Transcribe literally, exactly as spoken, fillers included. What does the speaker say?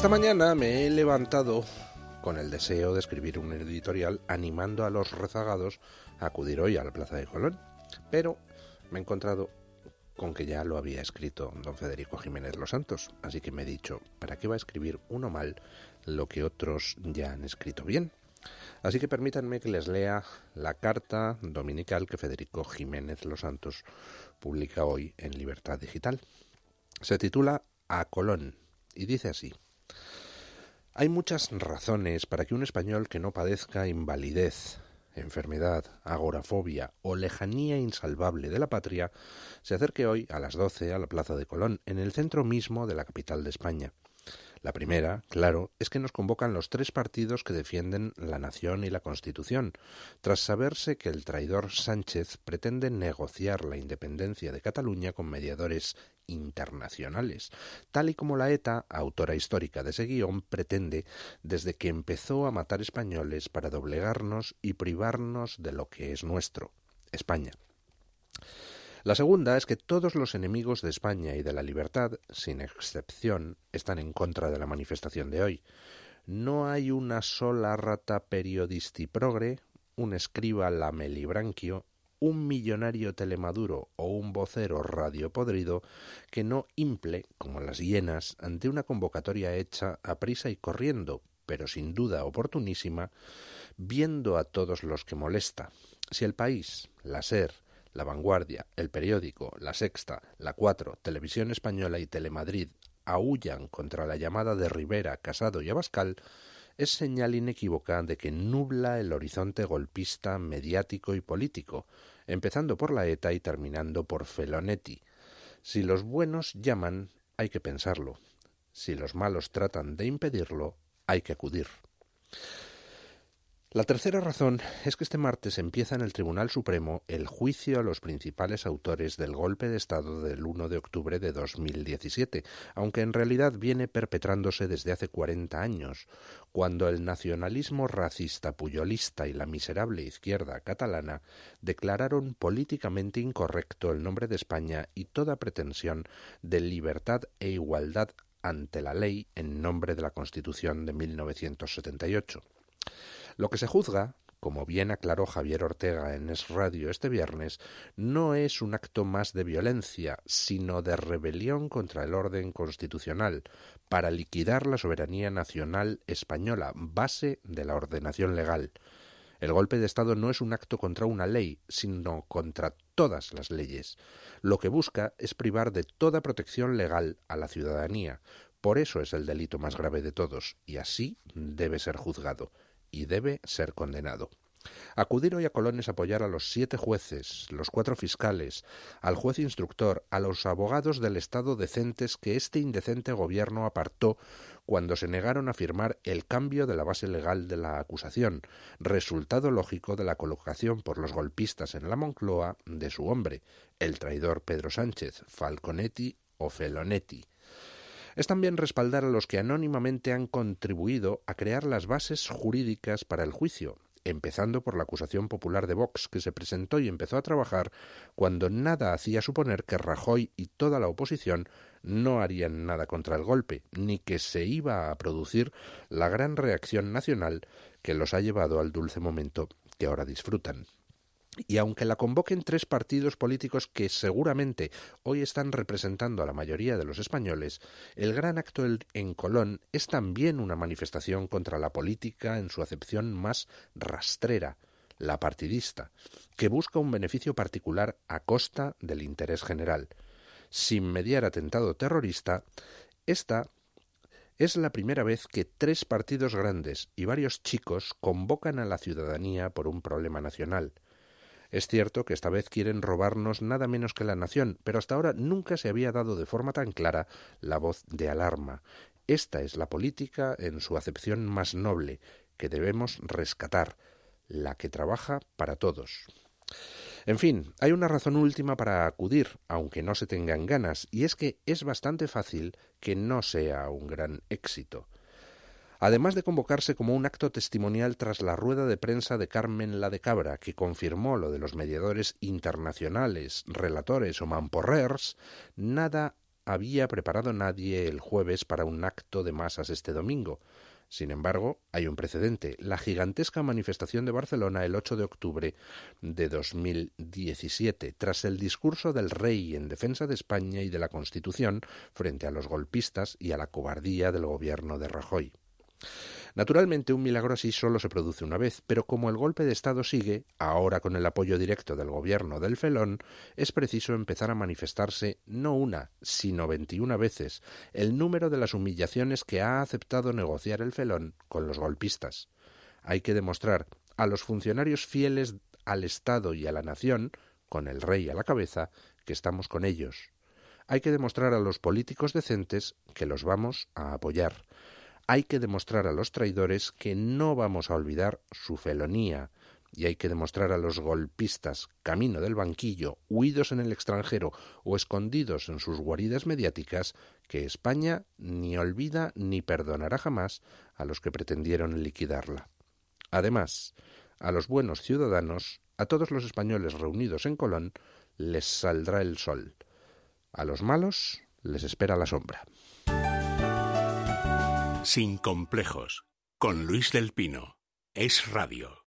Esta mañana me he levantado con el deseo de escribir un editorial animando a los rezagados a acudir hoy a la Plaza de Colón, pero me he encontrado con que ya lo había escrito don Federico Jiménez Los Santos, así que me he dicho, ¿para qué va a escribir uno mal lo que otros ya han escrito bien? Así que permítanme que les lea la carta dominical que Federico Jiménez Los Santos publica hoy en Libertad Digital. Se titula A Colón y dice así: hay muchas razones para que un español que no padezca invalidez, enfermedad, agorafobia o lejanía insalvable de la patria se acerque hoy a las doce a la Plaza de Colón, en el centro mismo de la capital de España. La primera, claro, es que nos convocan los tres partidos que defienden la nación y la Constitución, tras saberse que el traidor Sánchez pretende negociar la independencia de Cataluña con mediadores internacionales, tal y como la ETA, autora histórica de ese guión, pretende desde que empezó a matar españoles para doblegarnos y privarnos de lo que es nuestro, España. La segunda es que todos los enemigos de España y de la libertad, sin excepción, están en contra de la manifestación de hoy. No hay una sola rata periodistiprogre, un escriba lamelibranquio, un millonario telemaduro o un vocero radiopodrido que no imple, como las hienas, ante una convocatoria hecha a prisa y corriendo, pero sin duda oportunísima, viendo a todos los que molesta. Si El País, la SER, La Vanguardia, El Periódico, La Sexta, La Cuatro, Televisión Española y Telemadrid aúllan contra la llamada de Rivera, Casado y Abascal, es señal inequívoca de que nubla el horizonte golpista mediático y político, empezando por la ETA y terminando por Felonetti. Si los buenos llaman, hay que pensarlo. Si los malos tratan de impedirlo, hay que acudir. La tercera razón es que este martes empieza en el Tribunal Supremo el juicio a los principales autores del golpe de Estado del uno de octubre de dos mil diecisiete, aunque en realidad viene perpetrándose desde hace cuarenta años, cuando el nacionalismo racista puyolista y la miserable izquierda catalana declararon políticamente incorrecto el nombre de España y toda pretensión de libertad e igualdad ante la ley en nombre de la Constitución de mil novecientos setenta y ocho. Lo que se juzga, como bien aclaró Javier Ortega en Es Radio este viernes, no es un acto más de violencia, sino de rebelión contra el orden constitucional, para liquidar la soberanía nacional española, base de la ordenación legal. El golpe de Estado no es un acto contra una ley, sino contra todas las leyes. Lo que busca es privar de toda protección legal a la ciudadanía. Por eso es el delito más grave de todos, y así debe ser juzgado. Y debe ser condenado. Acudir hoy a Colón es apoyar a los siete jueces, los cuatro fiscales, al juez instructor, a los abogados del Estado decentes que este indecente gobierno apartó cuando se negaron a firmar el cambio de la base legal de la acusación, resultado lógico de la colocación por los golpistas en la Moncloa de su hombre, el traidor Pedro Sánchez, Falconetti o Felonetti. Es también respaldar a los que anónimamente han contribuido a crear las bases jurídicas para el juicio, empezando por la acusación popular de Vox, que se presentó y empezó a trabajar cuando nada hacía suponer que Rajoy y toda la oposición no harían nada contra el golpe, ni que se iba a producir la gran reacción nacional que los ha llevado al dulce momento que ahora disfrutan. Y aunque la convoquen tres partidos políticos que seguramente hoy están representando a la mayoría de los españoles, el gran acto en Colón es también una manifestación contra la política en su acepción más rastrera, la partidista, que busca un beneficio particular a costa del interés general. Sin mediar atentado terrorista, esta es la primera vez que tres partidos grandes y varios chicos convocan a la ciudadanía por un problema nacional. Es cierto que esta vez quieren robarnos nada menos que la nación, pero hasta ahora nunca se había dado de forma tan clara la voz de alarma. Esta es la política en su acepción más noble, que debemos rescatar, la que trabaja para todos. En fin, hay una razón última para acudir, aunque no se tengan ganas, y es que es bastante fácil que no sea un gran éxito. Además de convocarse como un acto testimonial tras la rueda de prensa de Carmen la de Cabra, que confirmó lo de los mediadores internacionales, relatores o mamporrers, nada había preparado nadie el jueves para un acto de masas este domingo. Sin embargo, hay un precedente, la gigantesca manifestación de Barcelona el ocho de octubre de dos mil diecisiete, tras el discurso del rey en defensa de España y de la Constitución frente a los golpistas y a la cobardía del gobierno de Rajoy. Naturalmente, un milagro así solo se produce una vez, pero como el golpe de Estado sigue, ahora con el apoyo directo del gobierno del Felón, es preciso empezar a manifestarse no una, sino veintiuna veces el número de las humillaciones que ha aceptado negociar el Felón con los golpistas. Hay que demostrar a los funcionarios fieles al Estado y a la nación, con el rey a la cabeza, que estamos con ellos. Hay que demostrar a los políticos decentes que los vamos a apoyar. Hay que demostrar a los traidores que no vamos a olvidar su felonía, y hay que demostrar a los golpistas, camino del banquillo, huidos en el extranjero o escondidos en sus guaridas mediáticas, que España ni olvida ni perdonará jamás a los que pretendieron liquidarla. Además, a los buenos ciudadanos, a todos los españoles reunidos en Colón, les saldrá el sol. A los malos les espera la sombra. Sin complejos, con Luis del Pino. Es Radio.